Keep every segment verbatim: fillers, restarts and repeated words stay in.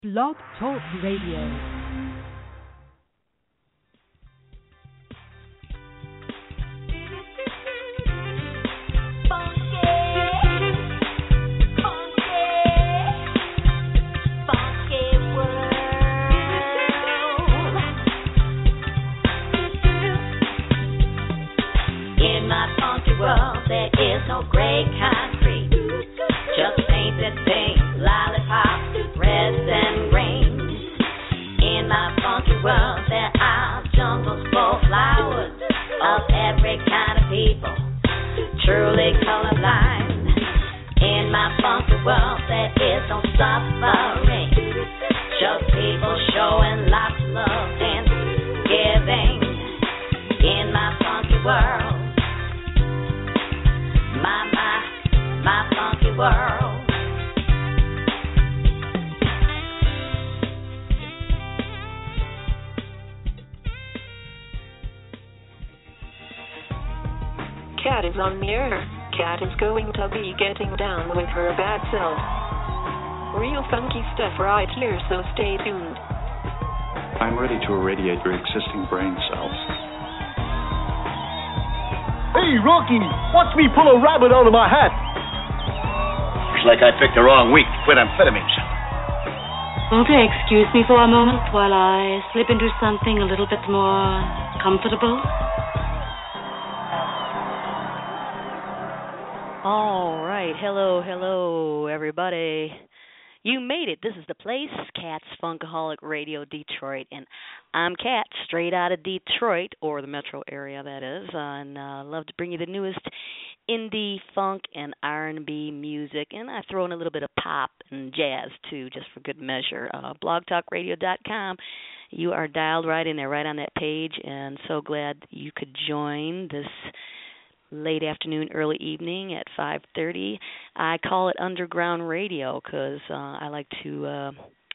Blog Talk Radio. Well, there is no gray concrete, just painted things, lollipops, reds and greens. In my funky world, there are jungles full of flowers of every kind of people, truly colorblind. In my funky world, there is no suffering, just people showing lots of love and giving. In my funky world, My, my, my funky world. Cat is on the air. Cat is going to be getting down with her bad self. Real funky stuff right here, so stay tuned. I'm ready to irradiate your existing brain cells. Hey, Rocky, watch me pull a rabbit out of my hat. Looks like I picked the wrong week to quit amphetamines. Okay, excuse me for a moment while I slip into something a little bit more comfortable. All right, hello, hello, everybody. You made it. This is the place, Cat's Funkaholic Radio Detroit, and I'm Cat, straight out of Detroit, or the metro area, that is, uh, and I uh, love to bring you the newest indie, funk, and R and B music, and I throw in a little bit of pop and jazz, too, just for good measure. Uh, blog talk radio dot com, you are dialed right in there, right on that page, and so glad you could join this late afternoon, early evening at five thirty. I call it underground radio because uh, I like to uh,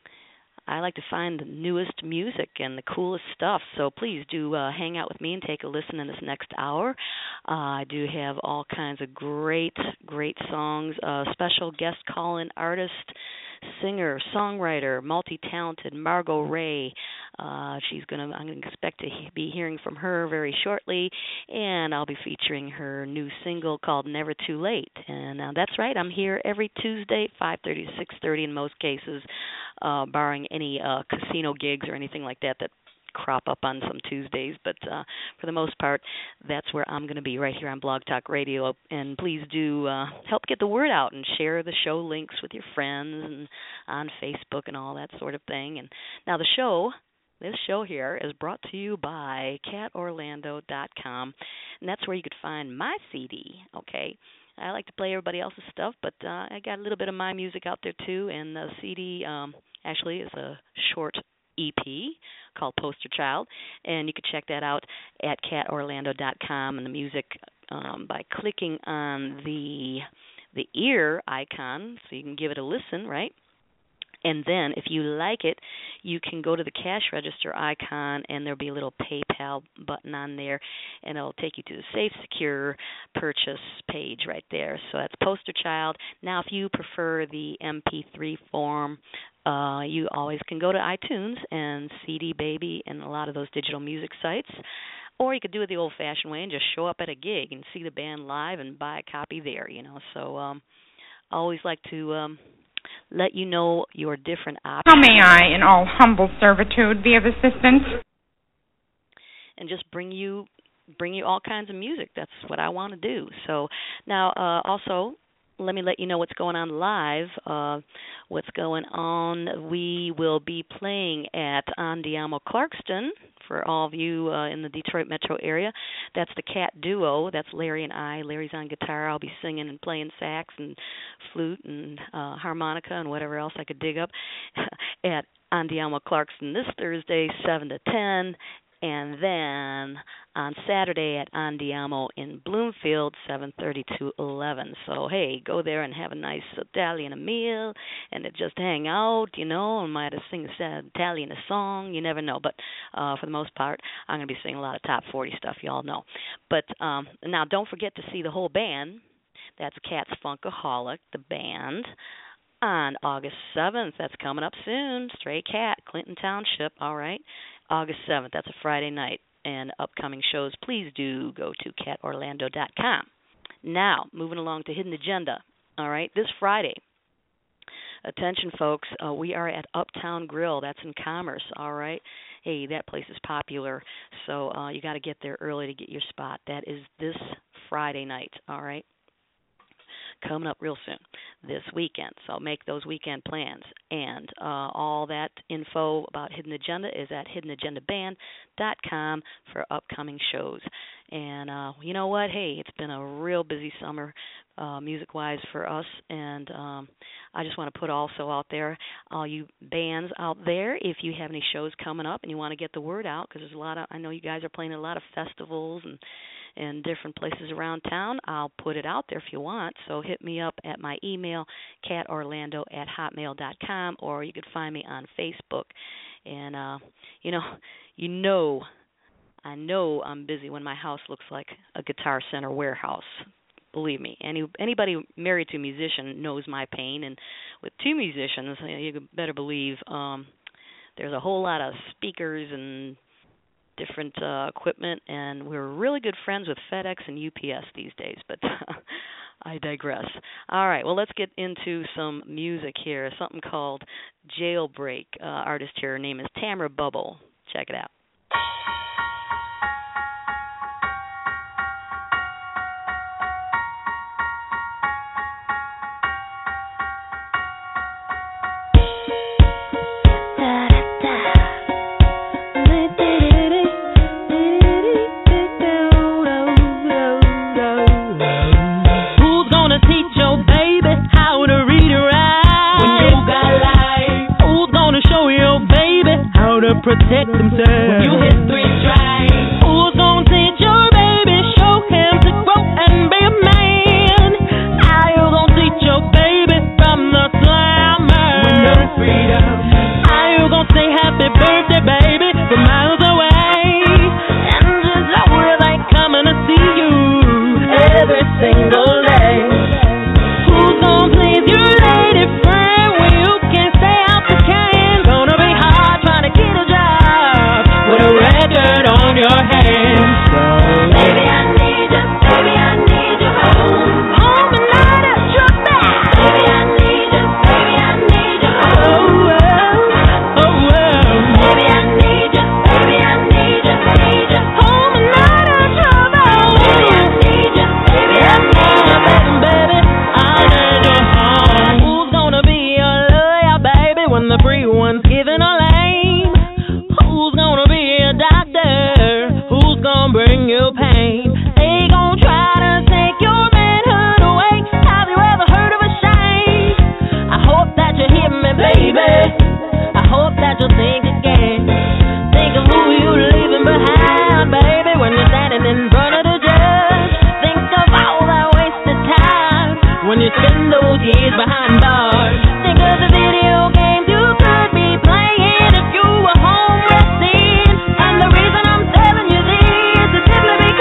I like to find the newest music and the coolest stuff. So please do uh, hang out with me and take a listen in this next hour. Uh, I do have all kinds of great, great songs. Uh, special guest call-in artist, singer, songwriter, multi-talented Margot Ray. Uh, she's gonna. I'm gonna expect to be hearing from her very shortly, and I'll be featuring her new single called "Never Too Late." And uh, that's right. I'm here every Tuesday, five thirty to six thirty in most cases, uh, barring any uh, casino gigs or anything like that that crop up on some Tuesdays, but uh, for the most part, that's where I'm going to be, right here on Blog Talk Radio. And please do uh, help get the word out and share the show links with your friends and on Facebook and all that sort of thing. And now the show, this show here, is brought to you by cat orlando dot com, and that's where you could find my C D, okay? I like to play everybody else's stuff, but uh, I got a little bit of my music out there, too, and the C D um, actually is a short E P called Poster Child, and you can check that out at cat orlando dot com, and the music um, by clicking on the the ear icon, so you can give it a listen, right? And then, if you like it, you can go to the cash register icon, and there'll be a little PayPal button on there, and it'll take you to the safe, secure purchase page right there. So that's Poster Child. Now, if you prefer the M P three form, uh, you always can go to iTunes and C D Baby and a lot of those digital music sites. Or you could do it the old-fashioned way and just show up at a gig and see the band live and buy a copy there, you know. So um, I always like to Um, let you know your different options. How may I, in all humble servitude, be of assistance? And just bring you bring you all kinds of music. That's what I want to do. So now, uh, also, let me let you know what's going on live. Uh, what's going on? We will be playing at Andiamo Clarkston for all of you uh, in the Detroit metro area. That's the Cat Duo. That's Larry and I. Larry's on guitar. I'll be singing and playing sax and flute and uh, harmonica and whatever else I could dig up at Andiamo Clarkston this Thursday, seven to ten. And then on Saturday at Andiamo in Bloomfield, seven thirty to eleven. So, hey, go there and have a nice Italian meal and just hang out, you know, and might have sing an Italian a song. You never know. But uh, for the most part, I'm going to be singing a lot of top forty stuff, you all know. But um, now don't forget to see the whole band. That's Cat's Funkaholic, the band, on August seventh. That's coming up soon. Stray Cat, Clinton Township, all right. August seventh, that's a Friday night. And upcoming shows, please do go to cat orlando dot com. Now, moving along to Hidden Agenda, all right, this Friday. Attention, folks, uh, we are at Uptown Grill. That's in Commerce, all right. Hey, that place is popular, so uh, you got to get there early to get your spot. That is this Friday night, all right. Coming up real soon, this weekend. So make those weekend plans. And uh, all that info about Hidden Agenda is at hidden agenda band dot com for upcoming shows. And uh, you know what? Hey, it's been a real busy summer uh, music-wise for us. And um, I just want to put also out there, all you bands out there, if you have any shows coming up and you want to get the word out, because there's a lot of, I know you guys are playing at a lot of festivals and in different places around town. I'll put it out there if you want. So hit me up at my email, cat orlando at hotmail dot com, or you can find me on Facebook. And, uh, you know, you know, I know I'm busy when my house looks like a Guitar Center warehouse. Believe me, any anybody married to a musician knows my pain. And with two musicians, you better believe um, there's a whole lot of speakers and different uh, equipment, and we're really good friends with FedEx and U P S these days, but I digress. All right, well, let's get into some music here, something called Jailbreak. Uh, artist here, her name is Tamara Bubble. Check it out. Protect themselves when you hit three strikes. Who's gonna teach your baby? Show him to grow and be a man. How you gonna teach your baby from the slammer? When no freedom. How you gonna say happy birthday, baby, from miles away? And just know they coming to see you every single day. Who's gonna please your lady friend when you can't stay out the can? Gonna be hard trying to get a with a record on your hands. So baby, I need you, baby, I need you home. Home and not at your back. Baby, I need you, baby, I need you home. Oh, well, oh, well. Baby, I need you, baby, I need you, need you. Home and not at your back. Baby, I need you, baby, I need you. Baby, baby, I need you home. Who's gonna be your lawyer, baby, when the free one's giving a lame? Who's gonna be a doctor? Who's gonna bring you pain? They gon' try to take your manhood away. Have you ever heard of a shame? I hope that you hear me, baby. I hope that you think again. Think of who you're leaving behind, baby, when you're standing in front of the judge. Think of all that wasted time when you spend those years behind bars. Think of the video games you could be playing if you were home resting. And the reason I'm telling you this is simply because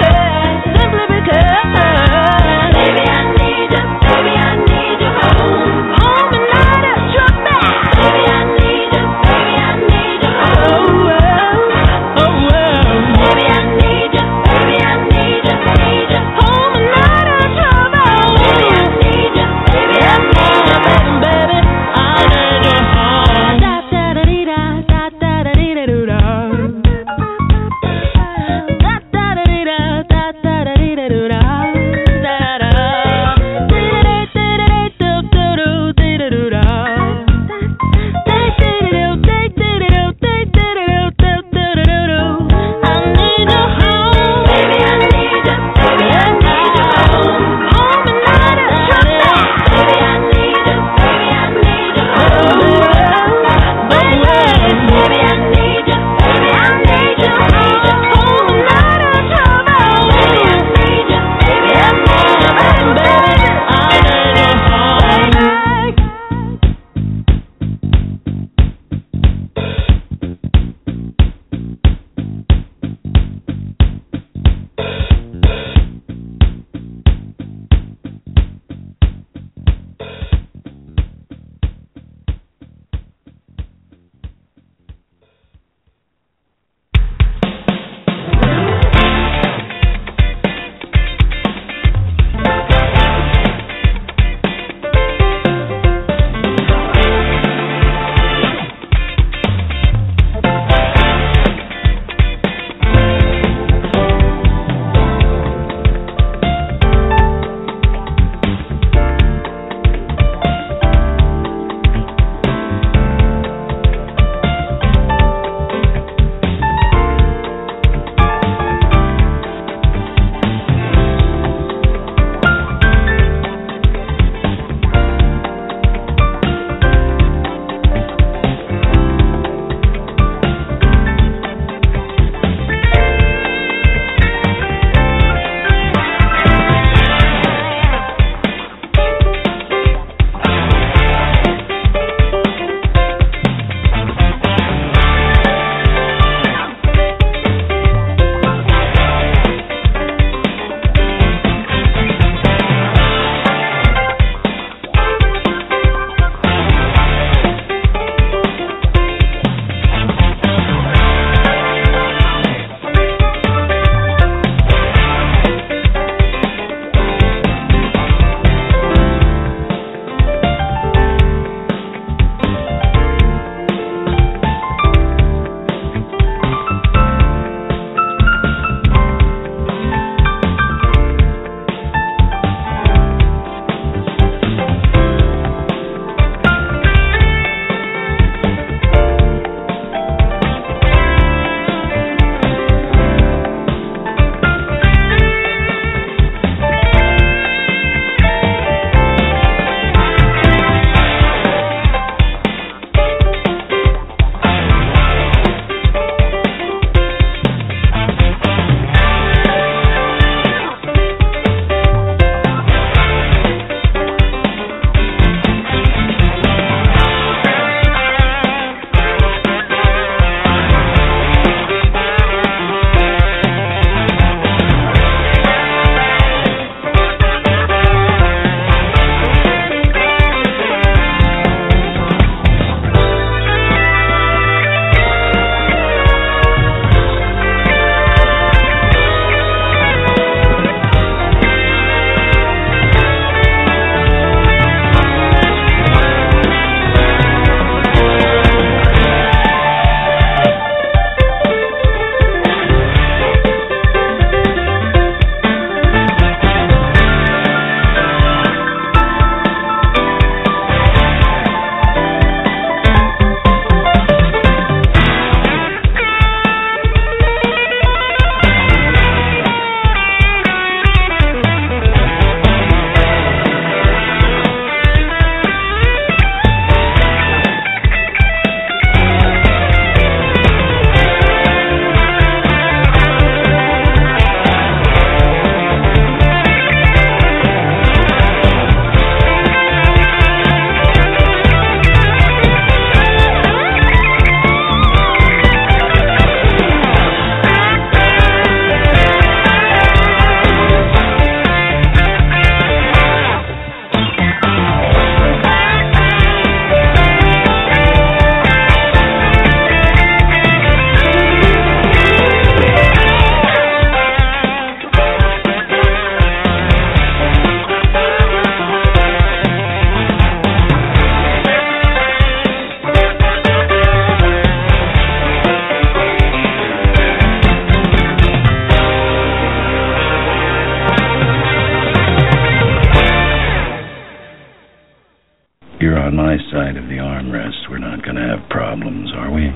on my side of the armrest, we're not going to have problems, are we?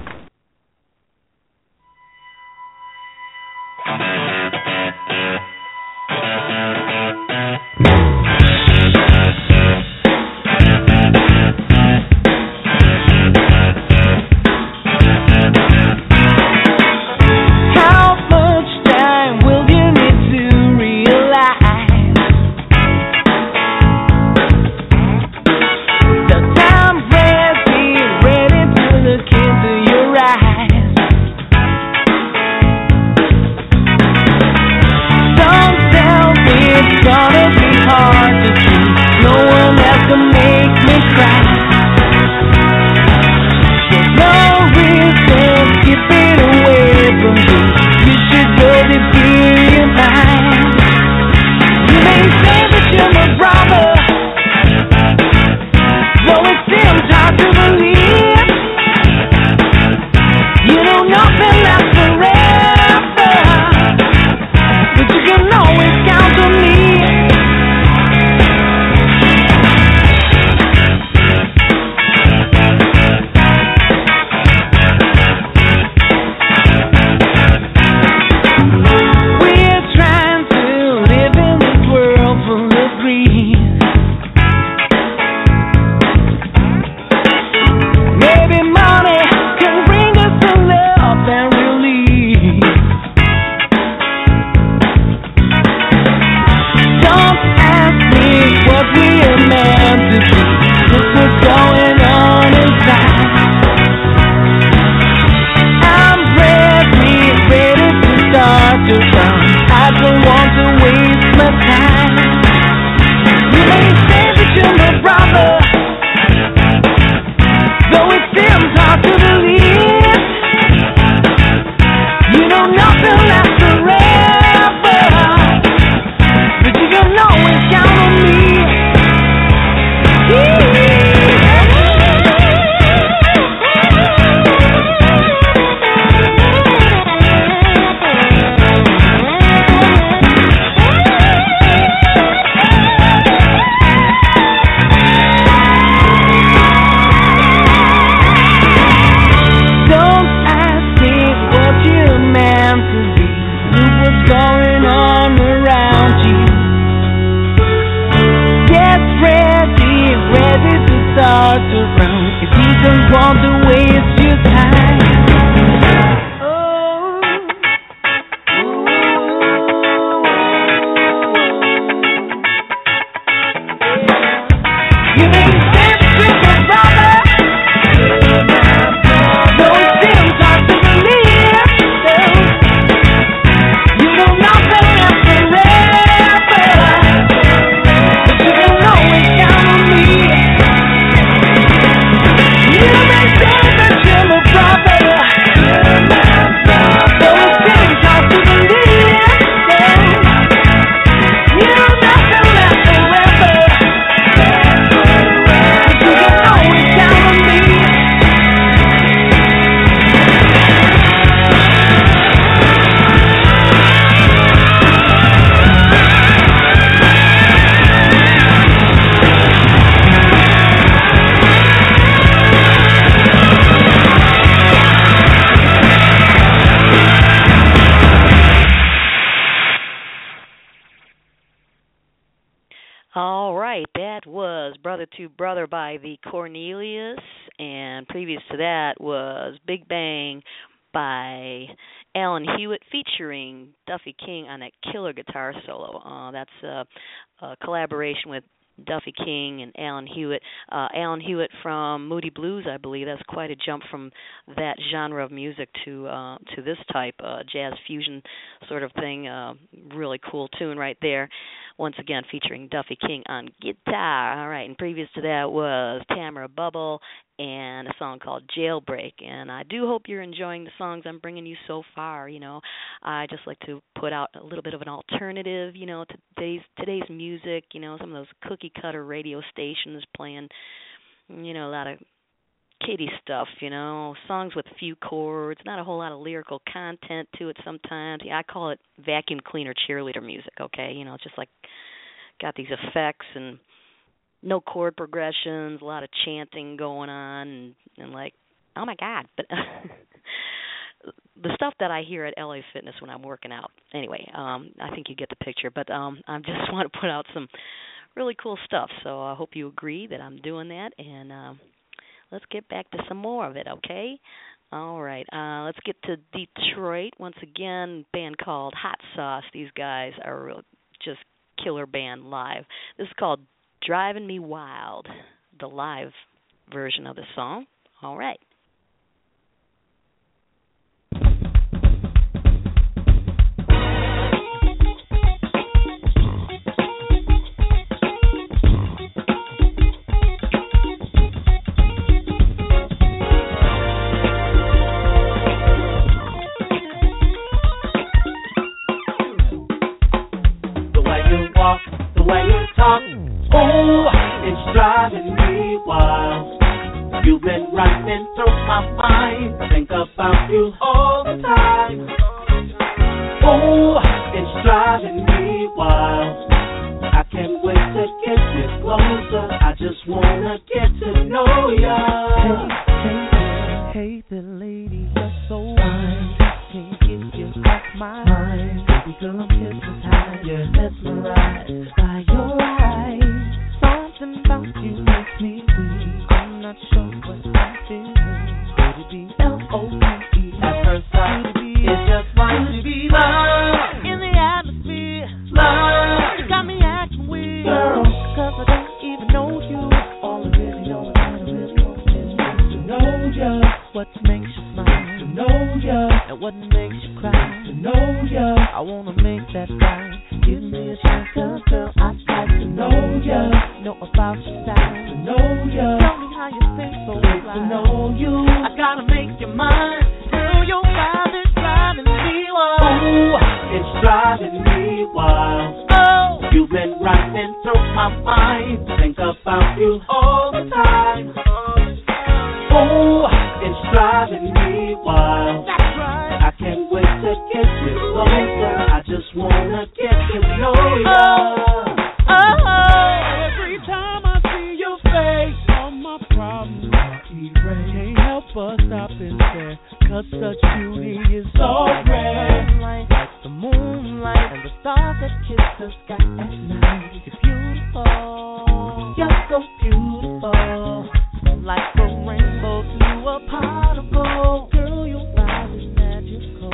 Brother by the Cornelius, and previous to that was Big Bang by Alan Hewitt featuring Duffy King on that killer guitar solo. Uh, that's a, a collaboration with Duffy King and Alan Hewitt. Uh, Alan Hewitt from Moody Blues, I believe. That's quite a jump from that genre of music to uh, to this type, uh, jazz fusion sort of thing. Uh, really cool tune right there. Once again, featuring Duffy King on guitar. All right, and previous to that was Tamara Bubble and a song called Jailbreak. And I do hope you're enjoying the songs I'm bringing you so far. You know, I just like to put out a little bit of an alternative, you know, to today's today's music. You know, some of those cookie cutter radio stations playing, you know, a lot of kiddie stuff, you know, songs with few chords, not a whole lot of lyrical content to it sometimes. Yeah, I call it vacuum cleaner cheerleader music, okay? You know, it's just like got these effects and no chord progressions, a lot of chanting going on, and, and like, oh my God. But the stuff that I hear at L A Fitness when I'm working out. Anyway, um, I think you get the picture. But um, I just want to put out some really cool stuff. So I hope you agree that I'm doing that. And um, let's get back to some more of it, okay? All right. Uh, let's get to Detroit. Once again, band called Hot Sauce. These guys are real, just killer band live. This is called Driving Me Wild, the live version of the song. All right. Oh, it's driving me wild. You've been running through my mind. Think about you all the time. Oh, it's driving me wild. I can't wait to get you closer. I just wanna get to know ya. Hey, hey, hey, the lady, you're so fine. Can't get you off my mind. Baby girl, I'm hypnotized, yeah, mesmerized by your eyes. Something about you makes me weak. I'm not sure what I'm feeling. Could it be L O V E at first sight? It's just like to be love in the atmosphere. Love got me acting weird, girl, cause I don't even know you. All I really know is I really want is to know ya. What makes you smile? To know ya. And what makes you cry? To know ya. I wanna make that right. Give me a chance, cause girl, I'd like to know ya. Know about your style. To know ya. Tell me how you think so right. To know you. I gotta make you mine. Girl, your vibe is driving me wild. Oh, it's driving me wild. Oh, you've been running through my mind. Think about you all the time. Oh, it's driving me wild. That's right. I can't wait to get you closer. I just wanna get to know you. Oh, oh, every time I see your face, all my problems are erased. Can't help but stop and stare, cause such beauty is so rare. Like the moonlight and the stars that kiss the sky at night. You're beautiful, you're so beautiful. Like a rainbow to a particle. Girl, your vibe is magical,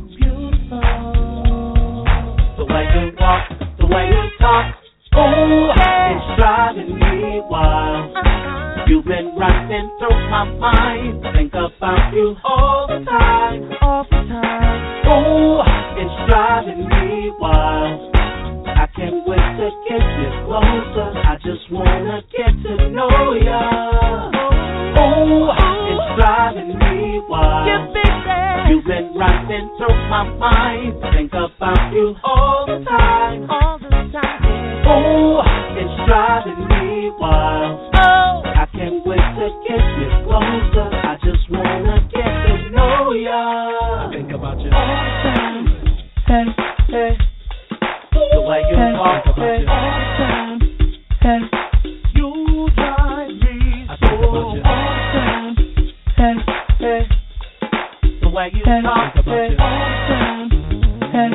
beautiful. The way you walk, the way you talk, oh, it's driving me wild. Uh-huh. You've been running through my mind. Think about you all the time. All the time. Oh, it's driving me wild. I can't wait to get you closer. I just wanna get to know ya. Oh, it's driving me wild. You've been running through my mind. Think about you all the time. All the time. Oh, it's driving me wild. Oh, I can't wait to get you closer. I just wanna get to know ya. Think about you all the time. Hey, hey. The way you hey, talk hey, about you all the time. Hey, you drive me so all the time. Hey, hey. The way you hey, talk hey, about you all the time. Hey,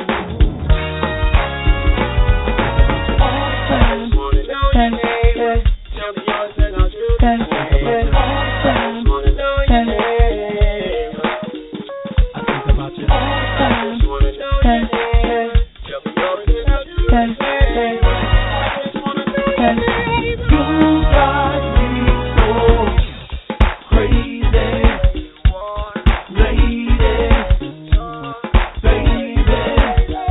all the time. Hey, hey. Hey, hey, all the time. Hey, I think about you all the time. Hey, hey. Hey, hey. Hey, you drive me so crazy, lady, baby.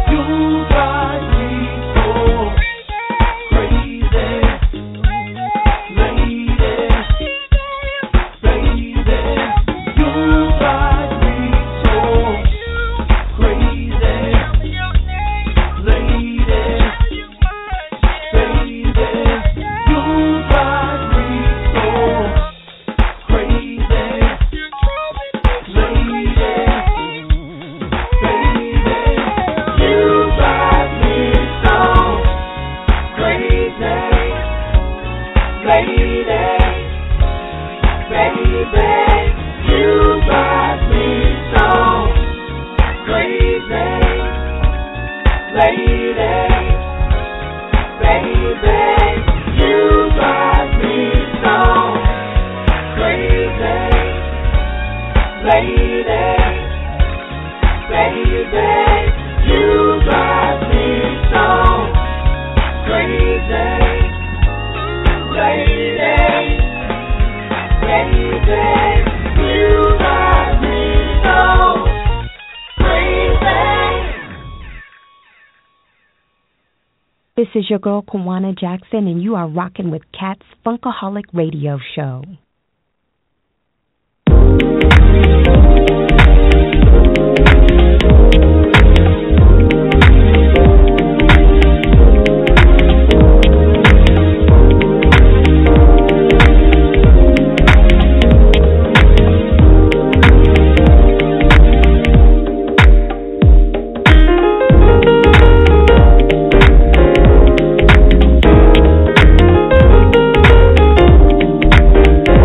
This is your girl, Kawana Jackson, and you are rocking with Kat's Funkaholic Radio Show. We'll be right back.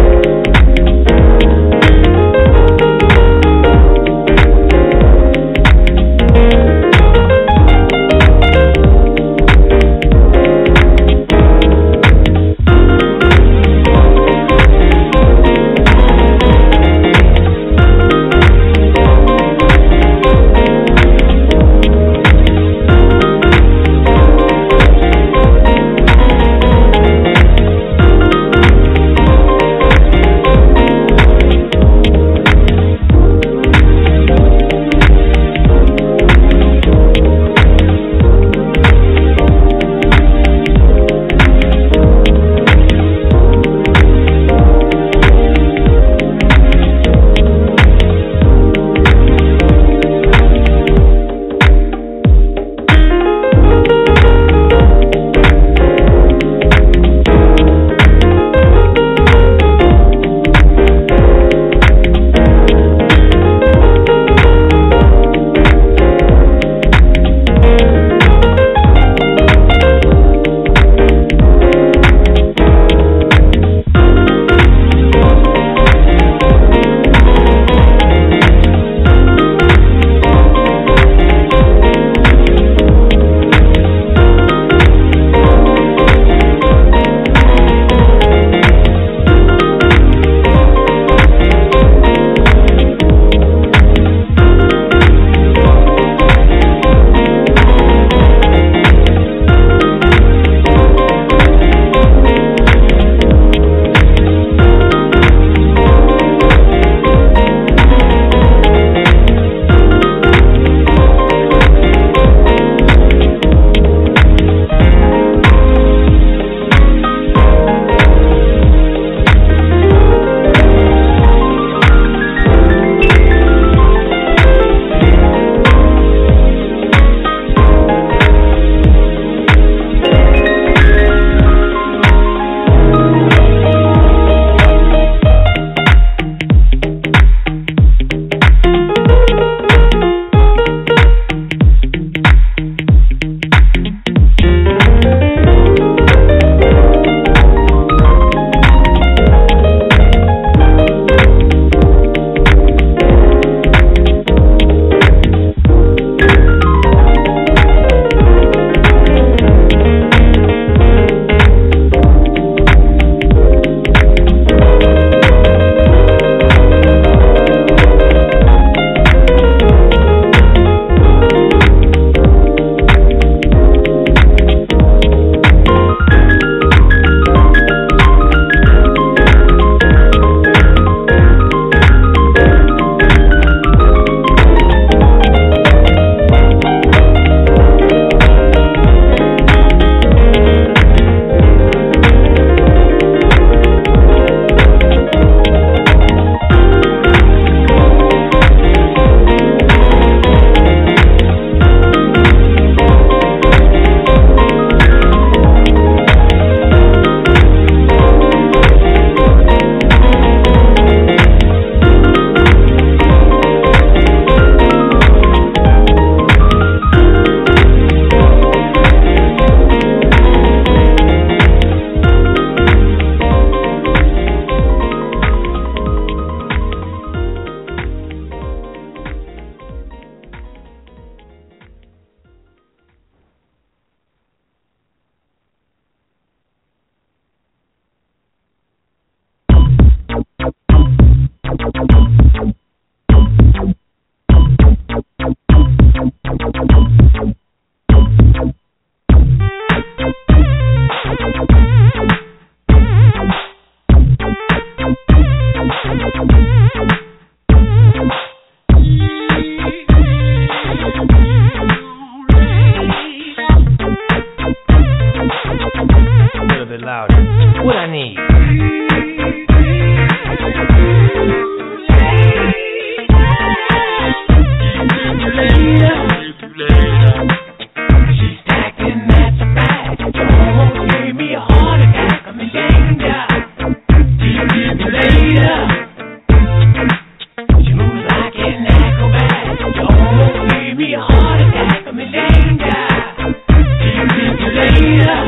go back. You almost gave me a heart attack. I'm in danger. See you later.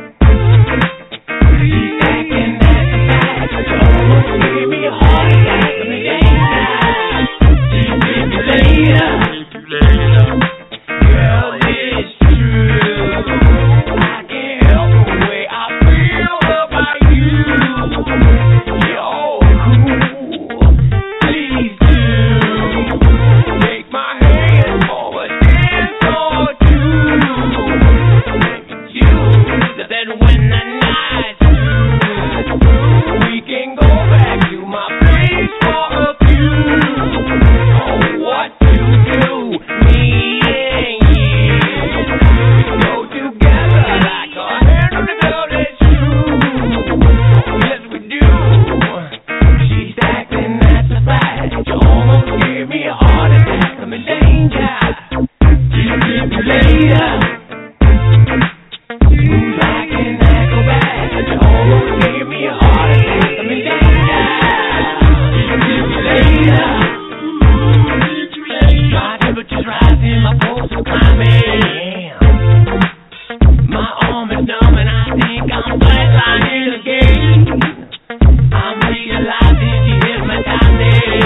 She's acting that's a fact. You almost gave me a heart attack. I'm in danger. See you later. Girl, it's true. I can't help the way I feel about you. You're all cool. Please do take my hand for a dance or two. You, then when the night's through, we can go back to my place for a few. Oh, what to do, me and you. Go together like a hand on the velvet shoe. Yes, we do. She's acting that's a fact. You almost gave me a heart attack. I'm in danger. See you later. Who's acting that go bad? You almost gave me a heart attack. I'm in danger. See you later. My temperature's rising, my pulse is climbing. My arm is numb and I think I'm flatlining again. I'm realizing she hypnotizing.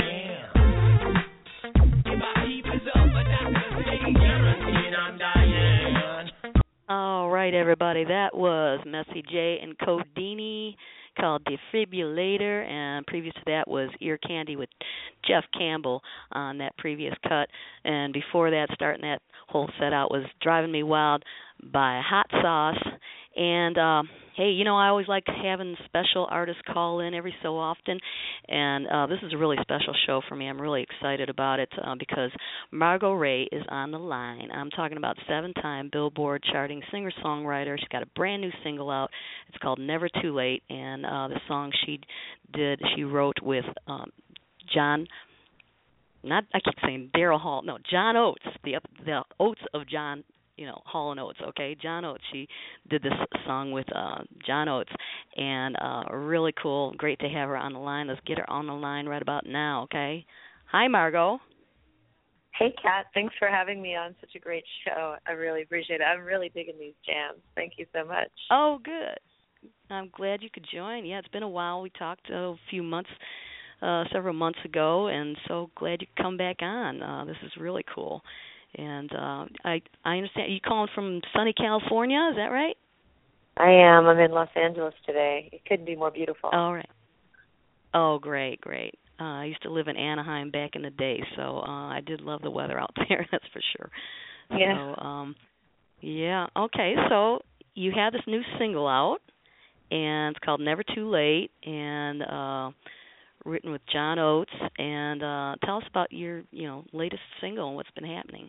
If I keep this up, but doctors say guaranteed I'm dying. All right, everybody. That was Messy J and Codini called Defibrillator, and previous to that was Ear Candy with Jeff Campbell on that previous cut. And before that, starting that whole set out was Driving Me Wild by Hot Sauce. And uh, hey, you know, I always like having special artists call in every so often, and uh, this is a really special show for me. I'm really excited about it uh, because Margot Ray is on the line. I'm talking about seven-time Billboard charting singer-songwriter. She's got a brand new single out. It's called Never Too Late, and uh, the song she did, she wrote with um, John. Not I keep saying Daryl Hall. No, John Oates. The the Oates of John. You know, Hall and Oates, okay? John Oates. She did this song with uh, John Oates, and uh, really cool. Great to have her on the line. Let's get her on the line right about now, okay? Hi, Margot. Hey, Kat. Thanks for having me on such a great show. I really appreciate it. I'm really digging these jams. Thank you so much. Oh, good. I'm glad you could join. Yeah, it's been a while. We talked a few months, uh, several months ago, and so glad you could come back on. Uh, this is really cool. And uh, I I understand you calling from sunny California, is that right? I am. I'm in Los Angeles today. It couldn't be more beautiful. All right. Oh, great, great. Uh, I used to live in Anaheim back in the day, so uh, I did love the weather out there, that's for sure. Yeah. So, um, yeah, okay, so you have this new single out, and it's called Never Too Late, and uh, written with John Oates. And uh, tell us about your, you know, latest single and what's been happening.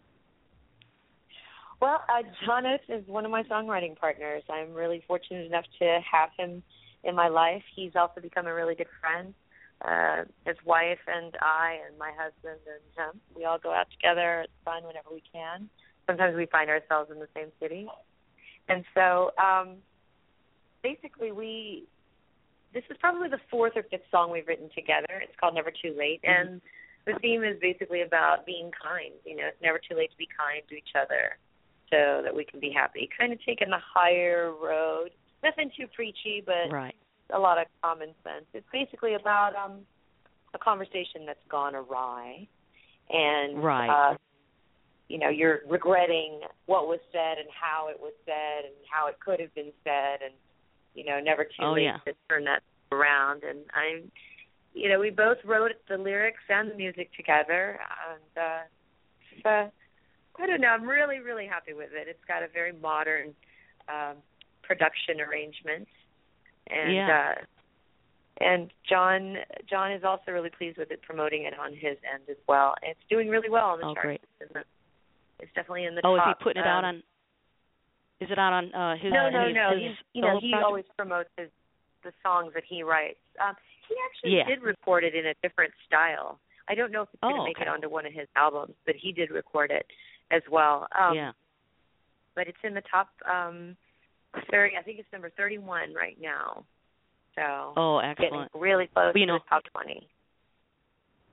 Well, uh, John Oates is one of my songwriting partners. I'm really fortunate enough to have him in my life. He's also become a really good friend. Uh, his wife and I and my husband and him, we all go out together. It's fun whenever we can. Sometimes we find ourselves in the same city. And so um, basically we, this is probably the fourth or fifth song we've written together. It's called Never Too Late. Mm-hmm. And the theme is basically about being kind. You know, it's never too late to be kind to each other, so that we can be happy. Kind of taking the higher road. Nothing too preachy, but right. a lot of common sense. It's basically about um, a conversation that's gone awry. And, right. uh, you know, you're regretting what was said and how it was said and how it could have been said and, you know, never too oh, late yeah. to turn that around. And I'm, you know, we both wrote the lyrics and the music together. And, uh, it's, uh I don't know. I'm really, really happy with it. It's got a very modern um, production arrangement, and yeah. uh, and John John is also really pleased with it, promoting it on his end as well. And it's doing really well on the oh, charts. Great. It's, the, it's definitely in the oh, top. Oh, is he putting it um, out on? Is it out on uh, his? No, no, his, no. His He's, you know, he project? always promotes his, the songs that he writes. Um, he actually yeah. did record it in a different style. I don't know if it's going to oh, make okay. it onto one of his albums, but he did record it as well. Um, yeah. But it's in the top um, thirty. I think it's number thirty-one right now. So oh, excellent. Getting really close well, you to know, the top twenty.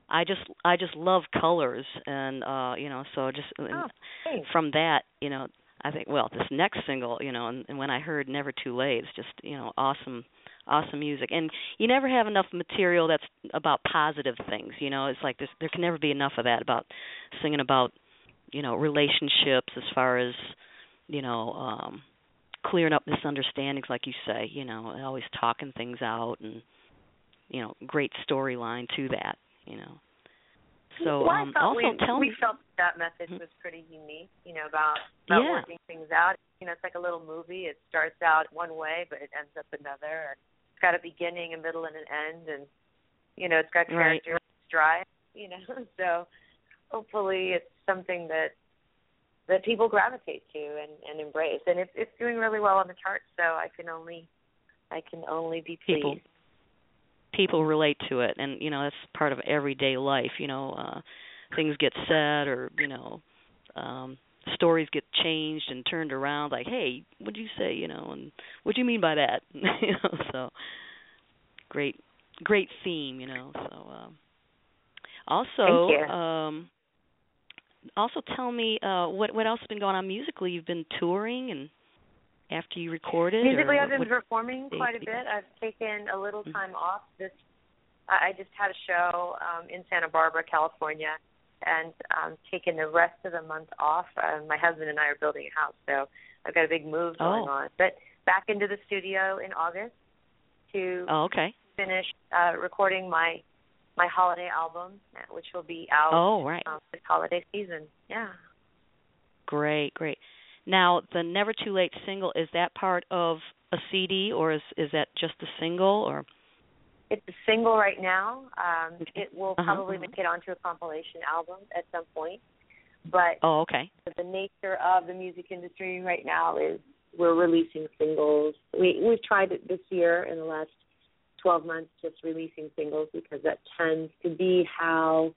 I just I just love colors, and uh, you know, so just Oh, from that, you know, I think, well, this next single, you know, and, and when I heard Never Too Late, it's just, you know, awesome, awesome music. And you never have enough material that's about positive things, you know. It's like there's, there can never be enough of that, about singing about, you know, relationships as far as, you know, um, clearing up misunderstandings, like you say, you know, always talking things out, and, you know, great storyline to that, you know. So well, um, I also we, tell we me. felt that message Mhm. was pretty unique, you know, about, about Yeah. working things out. You know, it's like a little movie. It starts out one way, but it ends up another. And it's got a beginning, a middle, and an end. And, you know, it's got Right. character drive, you know. So hopefully it's something that that people gravitate to and, and embrace. And it's it's doing really well on the charts, so I can only I can only be pleased. People people relate to it, and you know, that's part of everyday life. You know, uh things get said, or you know, um stories get changed and turned around, like, hey, what did you say, you know, and what do you mean by that? You know, so great great theme, you know. So um also Thank you. um also tell me uh what what else has been going on musically. You've been touring, and after you recorded? Musically, or I've been what, performing quite a bit. I've taken a little time off. This I just had a show um, in Santa Barbara, California, and um, taken the rest of the month off. Uh, my husband and I are building a house, so I've got a big move going Oh. on. But back into the studio in August to Oh, okay. finish uh, recording my my holiday album, which will be out Oh, right. um, this holiday season. Yeah. Great, great. Now, the Never Too Late single, is that part of a C D, or is is that just a single, or? It's a single right now. Um, Okay. It will Uh-huh, probably uh-huh. make it onto a compilation album at some point. But Oh, okay. the nature of the music industry right now is we're releasing singles. We, we've tried it this year in the last twelve months, just releasing singles, because that tends to be how,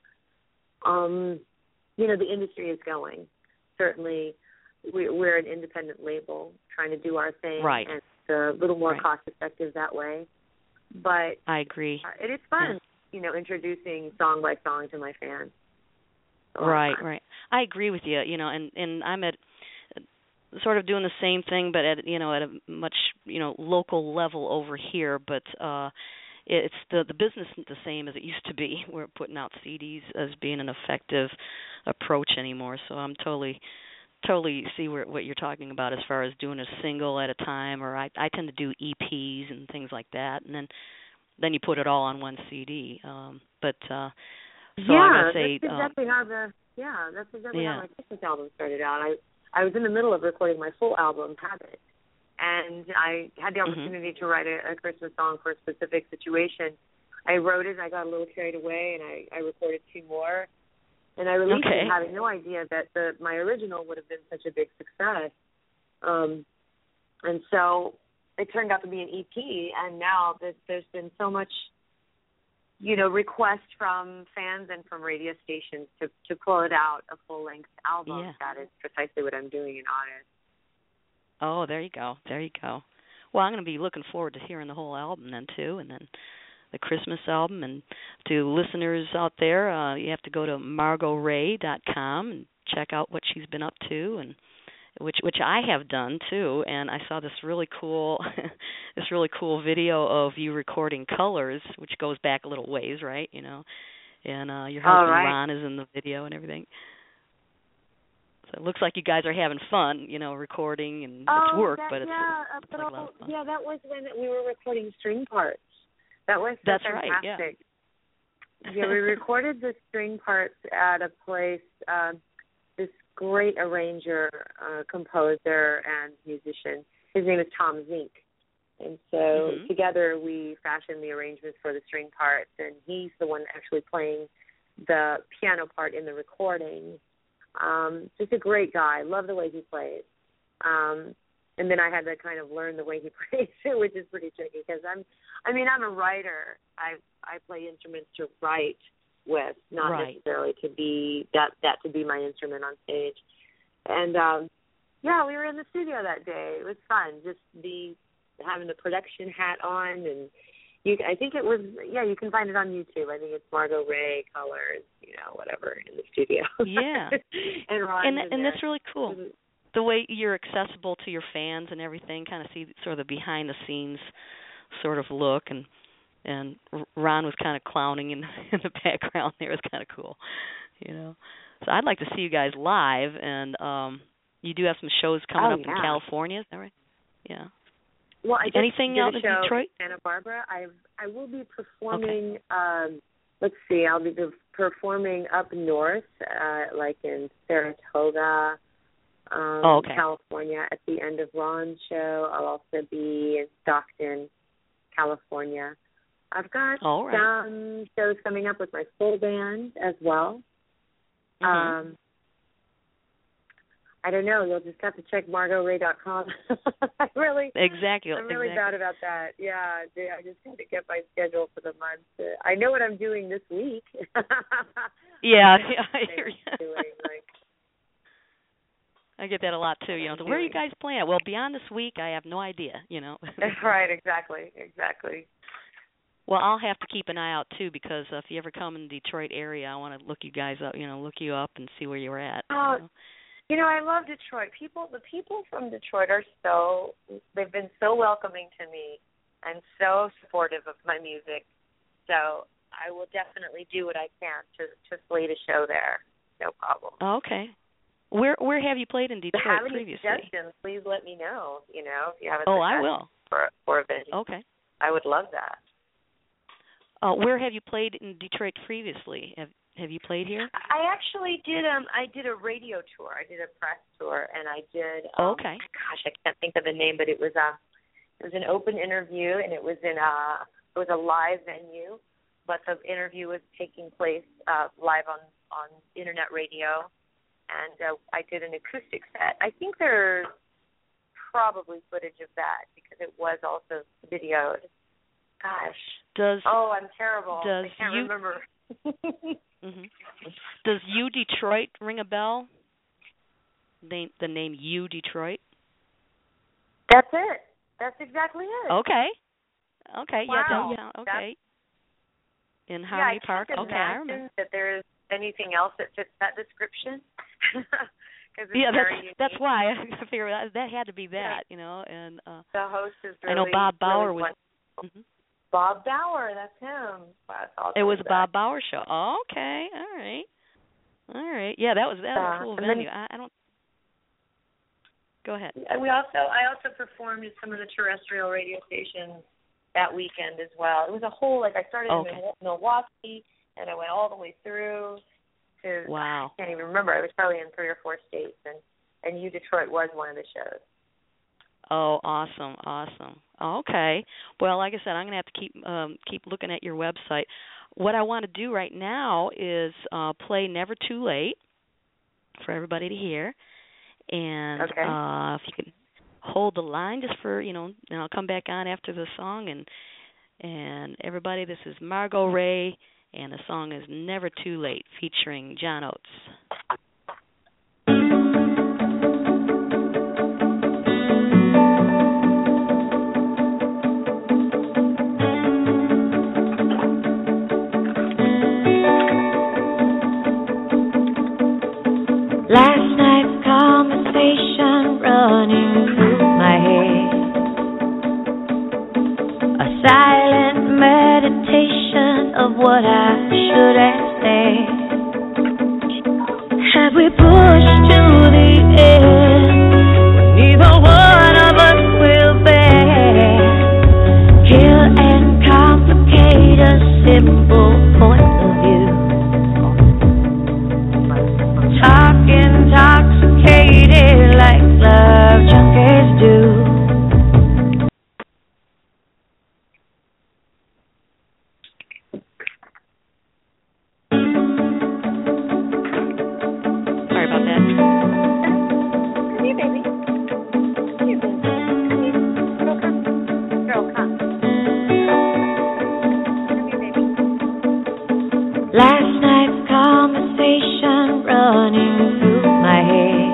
um, you know, the industry is going. Certainly, we, we're an independent label trying to do our thing, Right. and it's a little more Right. cost-effective that way. But I agree. uh, it is fun, Yeah. you know, introducing song by song to my fans. A lot of Right, fun. right. I agree with you. You know, and and I'm at sort of doing the same thing, but at you know at a much you know local level over here. But uh, it's the the business isn't the same as it used to be. We're putting out C Ds as being an effective approach anymore. So I'm totally totally see where, what you're talking about as far as doing a single at a time, or I I tend to do E Ps and things like that, and then then you put it all on one C D. Um, but uh, so yeah, I gotta say, that's exactly um, how the yeah, that's exactly yeah. how my Christmas album started out. I I was in the middle of recording my full album, Habit, and I had the opportunity mm-hmm. to write a, a Christmas song for a specific situation. I wrote it, I got a little carried away, and I, I recorded two more, and I released okay. it, having no idea that the my original would have been such a big success. Um, and so it turned out to be an E P, and now there's, there's been so much, you know, request from fans and from radio stations to to pull it out a full length album. Yeah. That is precisely what I'm doing in August. Oh, there you go, there you go. Well, I'm going to be looking forward to hearing the whole album then too, and then the Christmas album. And to listeners out there, uh, you have to go to margot ray dot com and check out what she's been up to, and which which I have done too. And I saw this really cool this really cool video of you recording Colors, which goes back a little ways, right? You know, and uh, your husband right. Ron is in the video and everything. So it looks like you guys are having fun, you know, recording, and oh, it's work, that, but it's, yeah, it's, it's like a lot of fun. Yeah, that was when we were recording string parts. That was so That's fantastic. right, yeah. yeah, we recorded the string parts at a place, uh, this great arranger, uh, composer, and musician. His name is Tom Zink. And so mm-hmm. together we fashioned the arrangements for the string parts, and he's the one actually playing the piano part in the recording. Um, just a great guy. Love the way he plays. Um, and then I had to kind of learn the way he plays, which is pretty tricky because I'm, I mean, I'm a writer. I I play instruments to write with, not right. necessarily to be that that to be my instrument on stage. And um, yeah, we were in the studio that day. It was fun. Just the having the production hat on and You, I think it was, yeah, you can find it on YouTube. I think it's Margot Ray Colors, you know, whatever, in the studio. Yeah. and Ron and, and there. that's really cool. The way you're accessible to your fans and everything, kind of see sort of the behind-the-scenes sort of look, and and Ron was kind of clowning in, in the background there. It was kind of cool, you know. So I'd like to see you guys live, and um, you do have some shows coming oh, up yeah. in California, is that right? Yeah. Well, I just Anything did out a in show Detroit? in Santa Barbara. I I will be performing. Okay. Um, let's see, I'll be performing up north, uh, like in Saratoga, um, oh, okay. California, at the end of Ron's show. I'll also be in Stockton, California. I've got All right. some shows coming up with my full band as well. Mm-hmm. Um, I don't know. You'll just have to check margot ray dot com. I really, exactly. I'm really exactly. bad about that. Yeah, I just had to get my schedule for the month. I know what I'm doing this week. yeah, yeah, I hear you. Doing, like, I get that a lot too. You know, so where are you guys playing? Well, beyond this week, I have no idea. You know. Right. Exactly. Exactly. Well, I'll have to keep an eye out too, because uh, if you ever come in the Detroit area, I want to look you guys up. You know, look you up and see where you're at. Oh. You know? You know, I love Detroit. People, the people from Detroit are so, they've been so welcoming to me and so supportive of my music. So I will definitely do what I can to, to slate a show there. No problem. Oh, okay. Where where have you played in Detroit if you have any previously? suggestions, please let me know. You know, if you have a Oh, I will. For, for a venue. Okay. I would love that. Uh, where have you played in Detroit previously? Have Have you played here? I actually did. Um, I did a radio tour. I did a press tour, and I did. Um, okay. Gosh, I can't think of the name, but it was um, it was an open interview, and it was in a it was a live venue, but the interview was taking place uh, live on on internet radio, and uh, I did an acoustic set. I think there's probably footage of that because it was also videoed. Gosh. Does oh, I'm terrible. Does I can't you, remember. mm-hmm. Does U Detroit ring a bell? The, the name U Detroit? That's it. That's exactly it. Okay. Okay. Wow. Yeah. That sound, okay. That's, in Harmony yeah, I Park. can't Okay, I remember. imagine that there's anything else that fits that description. Yeah, that's unique. that's why I figured that, that had to be that, you know. And uh, the host is really. I know Bob Bauer really was. Mm-hmm. Bob Bauer, that's him. That's awesome. It was a that. Bob Bauer show. Oh, okay, all right, all right. Yeah, that was that was uh, a cool and venue. then, I, I don't. Go ahead. We also I also performed at some of the terrestrial radio stations that weekend as well. It was a whole like I started okay. in Milwaukee and I went all the way through to wow. I can't even remember. I was probably in three or four states, and and U Detroit was one of the shows. Oh, awesome, awesome. Okay. Well, like I said, I'm going to have to keep um, keep looking at your website. What I want to do right now is uh, play Never Too Late for everybody to hear. And okay. uh, if you can hold the line just for, you know, and I'll come back on after the song. And and everybody, this is Margot Ray, and the song is Never Too Late, featuring John Oates. Last night's conversation running through my head, a silent meditation of what I should have said. Have we pushed to the end? Neither one of us will bear. Kill and complicate a simple point of view. Talk intoxicated like love junkies do. Sorry about that. Come here, baby. Come here, baby. Come here. Girl, come. Girl, come. Come here, baby. Last night's conversation running through my head,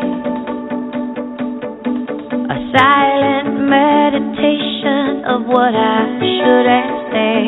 a silent meditation of what I should have said.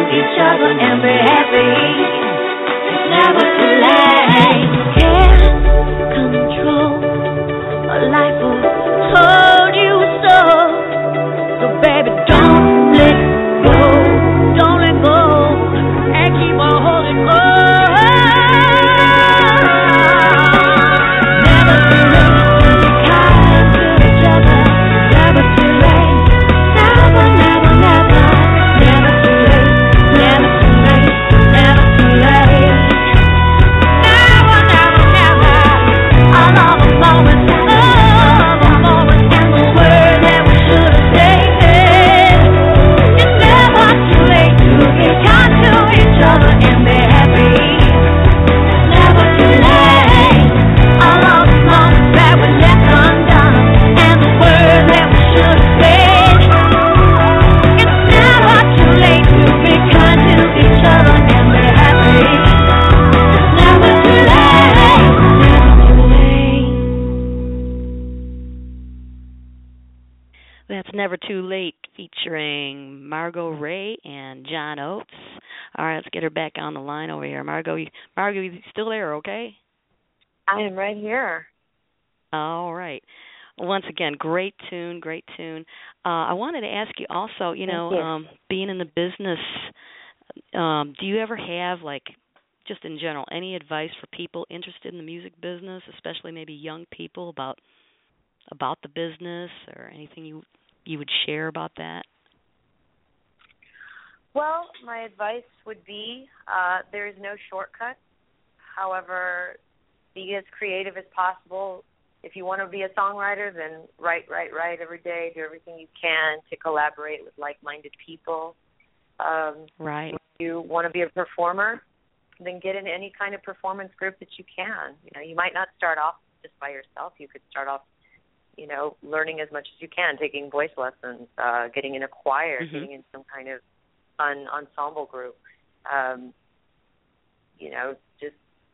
each other and be happy. It's never too late. Can't control a life who told you so. So baby, don't let go, don't let go, and keep on holding on. Never too late to be kind to each other. Never too late. Never, never, never. Never too late. Never too late. Never too late. Never, never, never. All of the moments, all the moments, and the word that we should have taken. It's never too late to be kind to each other and be happy. It's never too late. All of the moments that we left undone and the word that we should have said. It's never too late to be kind to each other and be happy. It's never too late. Never too late. That's Never Too Late, featuring Margot Ray and John Oates. All right, let's get her back on the line over here. Margot, you, Margot, you still there, okay? I am right here. All right. Once again, great tune, great tune. Uh, I wanted to ask you also, you know, Thank you. um, being in the business, um, do you ever have, like, just in general, any advice for people interested in the music business, especially maybe young people, about about the business, or anything you you would share about that? Well, my advice would be uh, there is no shortcut. However, be as creative as possible. If you want to be a songwriter, then write, write, write every day. Do everything you can to collaborate with like-minded people. Um, right. If you want to be a performer, then get in any kind of performance group that you can. You know, you might not start off just by yourself. You could start off, you know, learning as much as you can, taking voice lessons, uh, getting in a choir, mm-hmm. getting in some kind of fun ensemble group. Um, you know, just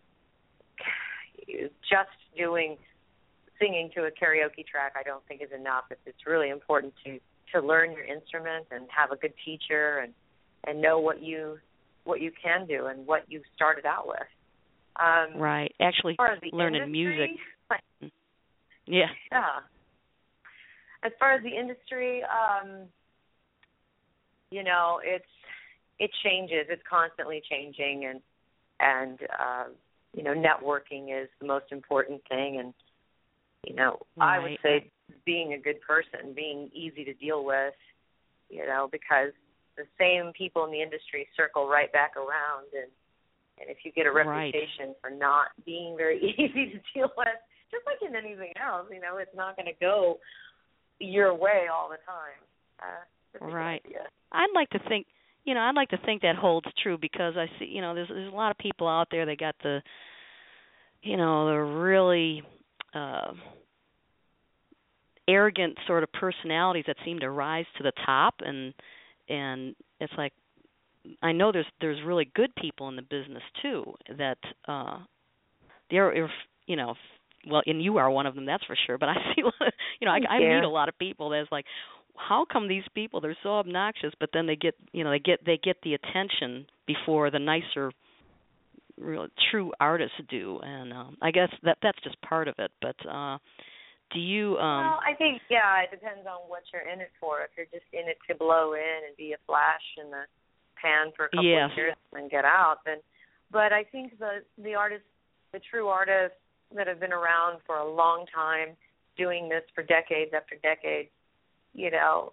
just doing singing to a karaoke track, I don't think is enough. It's, it's really important to, to learn your instrument and have a good teacher and, and know what you what you can do and what you started out with. Um, right. Actually, learning industry, music. Yeah. Yeah. As far as the industry, um, you know, it's it changes. It's constantly changing, and and uh, you know, networking is the most important thing. And you know, right. I would say being a good person, being easy to deal with, you know, because the same people in the industry circle right back around, and and if you get a reputation right. for not being very easy to deal with, just like in anything else, you know, it's not going to go your way all the time. Uh, right. I'd like to think, you know, I'd like to think that holds true, because I see, you know, there's there's a lot of people out there that got the, you know, the really uh, arrogant sort of personalities that seem to rise to the top, and and it's like, I know there's there's really good people in the business too that uh, they're, you know. Well, and you are one of them, that's for sure. But I see, you know, I, I meet a lot of people that's like, how come these people, they're so obnoxious, but then they get, you know, they get they get the attention before the nicer, real true artists do. And um, I guess that that's just part of it. But uh, do you? Um, well, I think yeah, it depends on what you're in it for. If you're just in it to blow in and be a flash in the pan for a couple yes. of years and get out, then. But I think the the artists, the true artists that have been around for a long time, doing this for decades after decades, you know,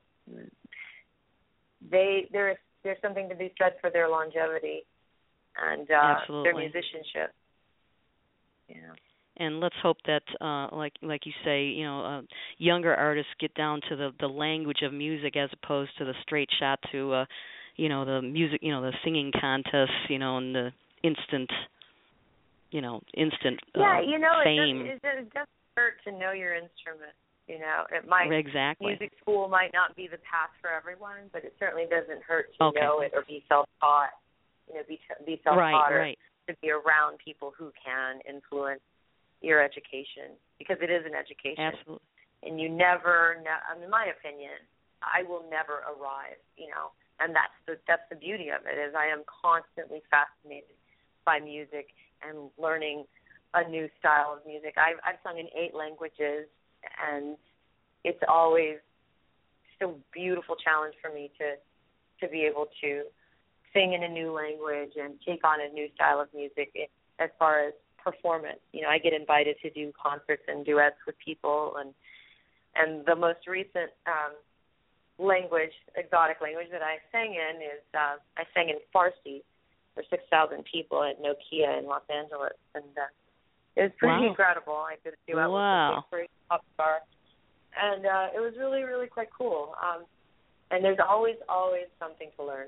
they there's there's something to be said for their longevity and uh, their musicianship. Yeah. And let's hope that, uh, like like you say, you know, uh, younger artists get down to the, the language of music as opposed to the straight shot to, uh, you know, the music, you know, the singing contests, you know, and the instant. You know, instant uh, yeah, you know, fame. It, does, it doesn't hurt to know your instrument. You know, it might exactly. music school might not be the path for everyone, but it certainly doesn't hurt to okay. know it or be self-taught. You know, be be self-taught right, right. or to be around people who can influence your education, because it is an education. Absolutely. And you never, ne- I mean, in my opinion, I will never arrive. You know, and that's the that's the beauty of it, is I am constantly fascinated by music and learning a new style of music. I've I've sung in eight languages, and it's always just a beautiful challenge for me to to be able to sing in a new language and take on a new style of music as far as performance. You know, I get invited to do concerts and duets with people, and and the most recent um, language, exotic language that I sang in is uh, I sang in Farsi for six thousand people at Nokia in Los Angeles, and uh, it was pretty wow. incredible. I did a duet wow. with a great pop star, and uh, it was really, really quite cool. Um, and there's always, always something to learn.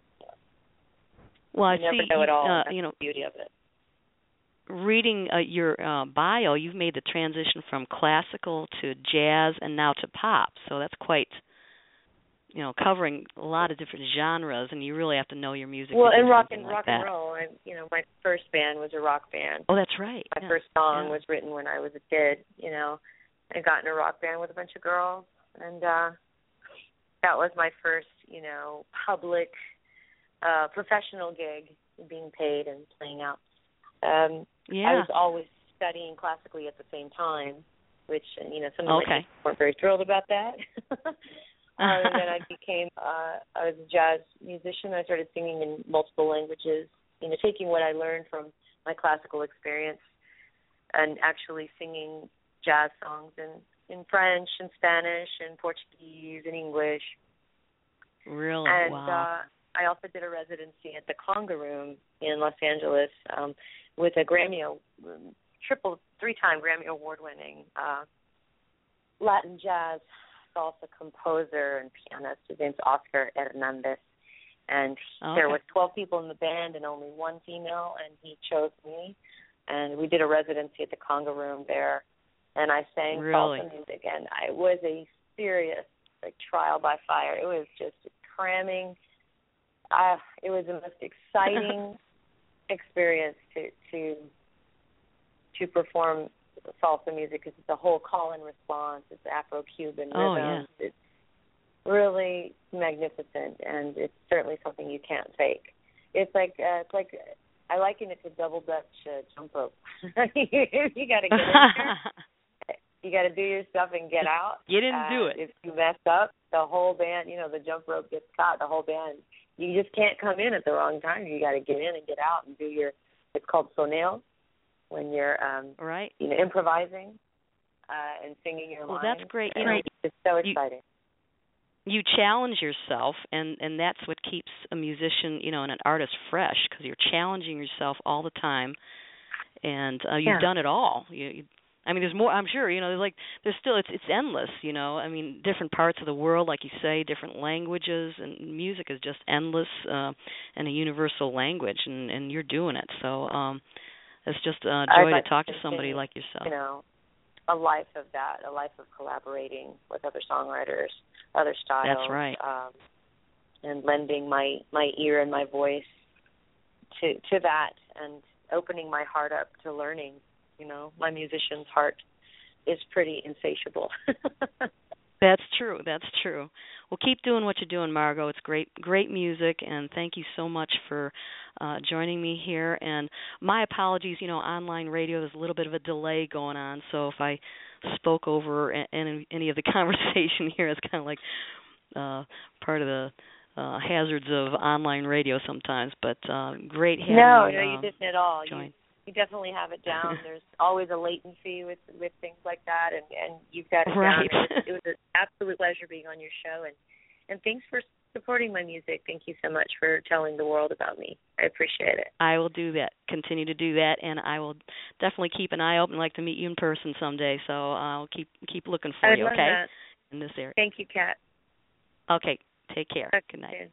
Well, I you never see, know it all. Uh, That's you know, the beauty of it. Reading uh, your uh, bio, you've made the transition from classical to jazz and now to pop. So that's quite, you know, covering a lot of different genres, and you really have to know your music. Well, to do and rock something and like rock that. and roll. I, you know, my first band was a rock band. Oh, that's right. My yeah. first song yeah. was written when I was a kid. You know, I got in a rock band with a bunch of girls, and uh, that was my first, you know, public, uh, professional gig, being paid and playing out. Um, yeah. I was always studying classically at the same time, which, you know, some of okay. my people weren't very thrilled about that. um, and then I became, uh, I was a jazz musician. I started singing in multiple languages, you know, taking what I learned from my classical experience and actually singing jazz songs in, in French and Spanish and Portuguese and English. Really? And wow. uh, I also did a residency at the Conga Room in Los Angeles um, with a Grammy, triple, three-time Grammy award-winning uh, Latin jazz salsa composer and pianist. His name's Oscar Hernandez. And okay. there was twelve people in the band and only one female, and he chose me. And we did a residency at the Conga Room there, and I sang really? salsa music. And I was a serious like trial by fire. It was just cramming. Uh, it was the most exciting experience to to to perform salsa music, because it's a whole call and response. It's Afro-Cuban oh, rhythm. Yeah. It's really magnificent, and it's certainly something you can't fake. It's like uh, it's like I liken it to double Dutch uh, jump rope. you got to get in there. You got to do your stuff and get out. Get in uh, and do it. If you mess up, the whole band, you know, the jump rope gets caught. The whole band. You just can't come in at the wrong time. You got to get in and get out and do your. It's called soneo, when you're, um, right. you know, improvising uh, and singing your well, lines. Well, that's great. You and know, it's so exciting. You, you challenge yourself, and, and that's what keeps a musician, you know, and an artist fresh, because you're challenging yourself all the time, and uh, you've yeah. done it all. You, you I mean, there's more. I'm sure, you know. There's like, there's still. It's it's endless, you know. I mean, different parts of the world, like you say, different languages, and music is just endless, uh, and a universal language, and, and you're doing it. So um, it's just a joy like to talk to to somebody continue, like yourself. You know, a life of that, a life of collaborating with other songwriters, other styles. That's right. Um, and lending my my ear and my voice to to that, and opening my heart up to learning. You know, my musician's heart is pretty insatiable. That's true. That's true. Well, keep doing what you're doing, Margot. It's great, great music, and thank you so much for uh, joining me here. And my apologies. You know, online radio, there's a little bit of a delay going on, so if I spoke over any, any of the conversation here, it's kind of like uh, part of the uh, hazards of online radio sometimes. But uh, great having no, you. No, you um, didn't at all. Join. You, You definitely have it down. There's always a latency with with things like that, and, and you've got it right. down. It was, it was an absolute pleasure being on your show, and, and thanks for supporting my music. Thank you so much for telling the world about me. I appreciate it. I will do that, continue to do that, and I will definitely keep an eye open. I'd like to meet you in person someday, so I'll keep keep looking for I'd you, love okay, that. in this area. Thank you, Kat. Okay, take care. Okay. Good night.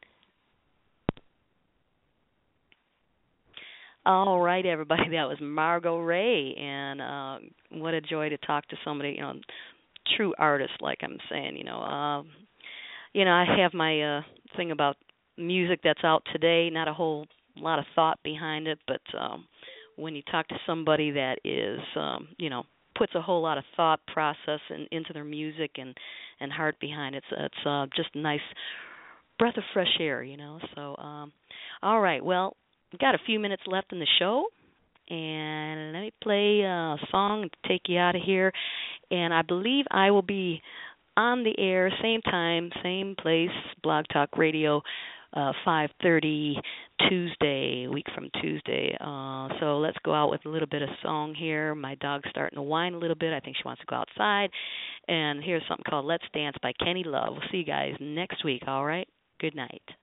All right, everybody. That was Margot Ray, and uh, what a joy to talk to somebody, you know, true artist, like I'm saying. You know, uh, you know, I have my uh, thing about music that's out today. Not a whole lot of thought behind it, but um, when you talk to somebody that is, um, you know, puts a whole lot of thought process in, into their music and, and heart behind it, it's, it's uh, just nice breath of fresh air, you know. So, um, all right. Well, we've got a few minutes left in the show, and let me play a song to take you out of here. And I believe I will be on the air, same time, same place, Blog Talk Radio, uh, five thirty Tuesday, a week from Tuesday. Uh, so let's go out with a little bit of song here. My dog's starting to whine a little bit. I think she wants to go outside. And here's something called Let's Dance by Kenny Love. We'll see you guys next week, all right? Good night.